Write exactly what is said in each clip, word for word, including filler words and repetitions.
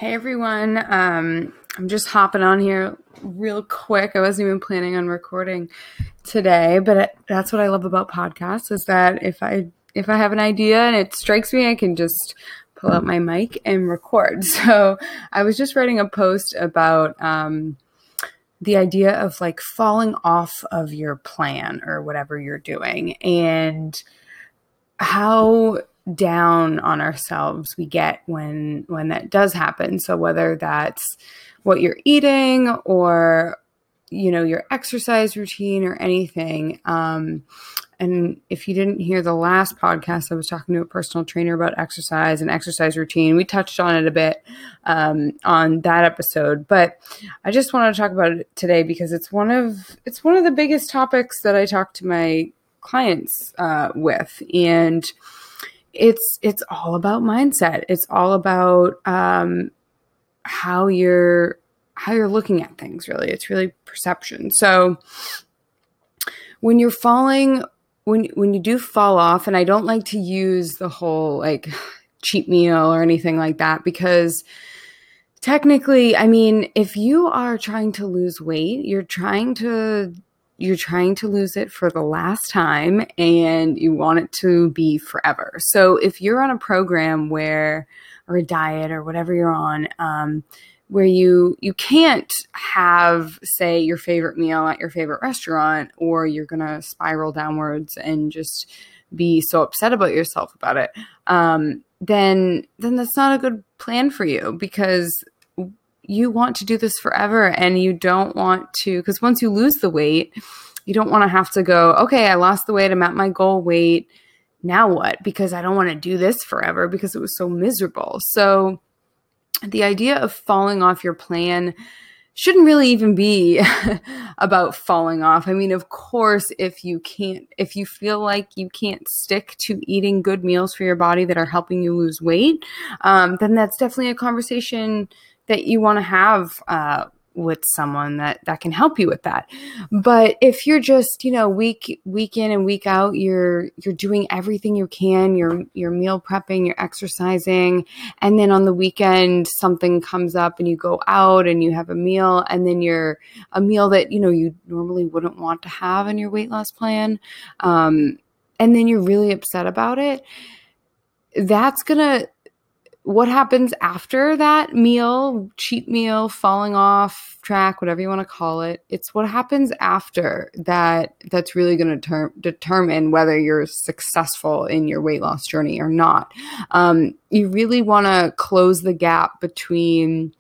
Hey everyone, um, I'm just hopping on here real quick. I wasn't even planning on recording today, but it, that's what I love about podcasts is that if I if I have an idea and it strikes me, I can just pull out my mic and record. So I was just writing a post about um, the idea of like falling off of your plan or whatever you're doing and how down on ourselves we get when when that does happen. So whether that's what you're eating or you know your exercise routine or anything. Um, and if you didn't hear the last podcast, I was talking to a personal trainer about exercise and exercise routine. We touched on it a bit um, on that episode, but I just want to talk about it today because it's one of it's one of the biggest topics that I talk to my clients uh, with, and it's it's all about mindset. It's all about um, how you're how you're looking at things. Really, it's really perception. So when you're falling, when when you do fall off, and I don't like to use the whole like cheat meal or anything like that because technically, I mean, if you are trying to lose weight, you're trying to you're trying to lose it for the last time and you want it to be forever. So if you're on a program where, or a diet or whatever you're on, um, where you, you can't have, say, your favorite meal at your favorite restaurant, or you're going to spiral downwards and just be so upset about yourself about it, um, then, then that's not a good plan for you because you want to do this forever and you don't want to, because once you lose the weight, you don't want to have to go, okay, I lost the weight, I'm at my goal weight. Now what? Because I don't want to do this forever because it was so miserable. So the idea of falling off your plan shouldn't really even be about falling off. I mean, of course, if you can't, if you feel like you can't stick to eating good meals for your body that are helping you lose weight, um, then that's definitely a conversation that you want to have uh, with someone that, that can help you with that. But if you're just, you know, week week in and week out, you're you're doing everything you can, you're you're meal prepping, you're exercising, and then on the weekend something comes up and you go out and you have a meal, and then you're a meal that, you know, you normally wouldn't want to have in your weight loss plan, um, and then you're really upset about it, that's gonna what happens after that meal, cheat meal, falling off track, whatever you want to call it, it's what happens after that that's really going to ter- determine whether you're successful in your weight loss journey or not. Um, you really want to close the gap between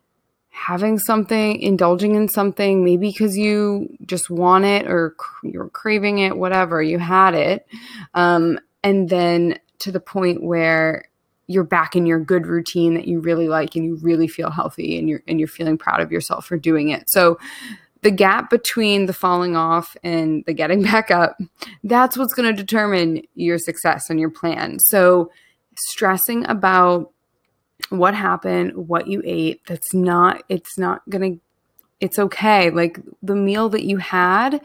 having something, indulging in something, maybe because you just want it or you're craving it, whatever, you had it, um, and then to the point where you're back in your good routine that you really like and you really feel healthy and you're and you're feeling proud of yourself for doing it. So the gap between the falling off and the getting back up, that's what's going to determine your success and your plan. So stressing about what happened, what you ate, that's not, it's not going to, it's okay. Like the meal that you had,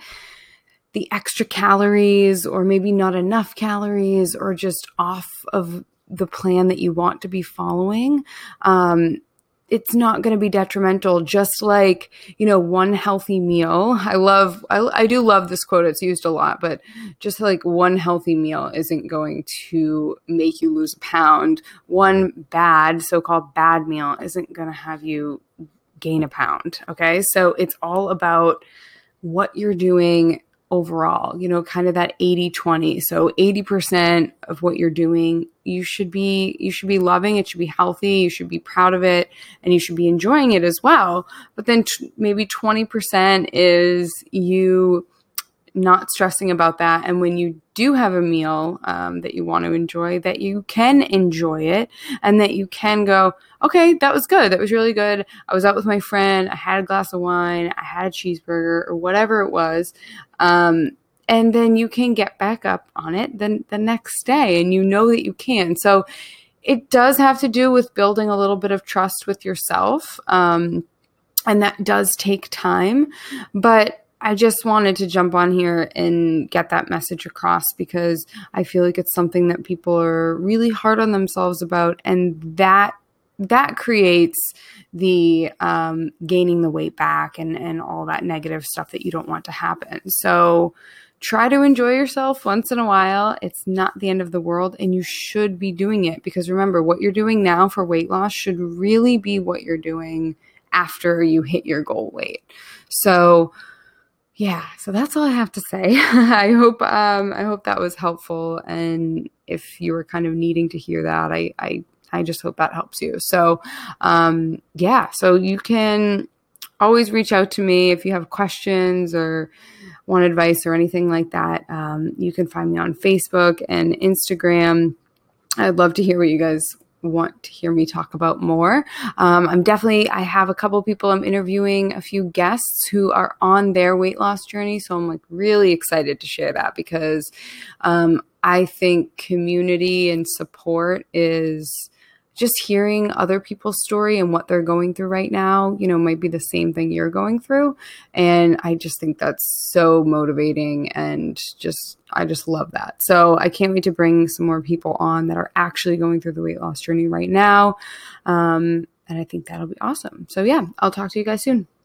the extra calories or maybe not enough calories or just off of the plan that you want to be following, um, it's not going to be detrimental. Just like, you know, one healthy meal. I love, I, I do love this quote. It's used a lot, but just like one healthy meal isn't going to make you lose a pound. One bad, so-called bad meal isn't going to have you gain a pound. Okay. So it's all about what you're doing overall, you know, kind of that eighty twenty. So eighty percent of what you're doing, you should be, you should be loving, it should be healthy, you should be proud of it, and you should be enjoying it as well. But then t- maybe twenty percent is you not stressing about that. And when you do have a meal um, that you want to enjoy, that you can enjoy it and that you can go, okay, that was good. That was really good. I was out with my friend. I had a glass of wine. I had a cheeseburger or whatever it was. Um, and then you can get back up on it then the next day and you know that you can. So it does have to do with building a little bit of trust with yourself. Um, and that does take time, but I just wanted to jump on here and get that message across because I feel like it's something that people are really hard on themselves about. And that that creates the um, gaining the weight back and, and all that negative stuff that you don't want to happen. So try to enjoy yourself once in a while. It's not the end of the world, and you should be doing it, because remember, what you're doing now for weight loss should really be what you're doing after you hit your goal weight. So yeah, so that's all I have to say. I hope um, I hope that was helpful, and if you were kind of needing to hear that, I I, I just hope that helps you. So um, yeah, so you can always reach out to me if you have questions or want advice or anything like that. Um, you can find me on Facebook and Instagram. I'd love to hear what you guys want to hear me talk about more. Um, I'm definitely, I have a couple people I'm interviewing, a few guests who are on their weight loss journey. So I'm like really excited to share that, because um, I think community and support is just hearing other people's story and what they're going through right now, you know, might be the same thing you're going through. And I just think that's so motivating, and just, I just love that. So I can't wait to bring some more people on that are actually going through the weight loss journey right now. Um, and I think that'll be awesome. So yeah, I'll talk to you guys soon.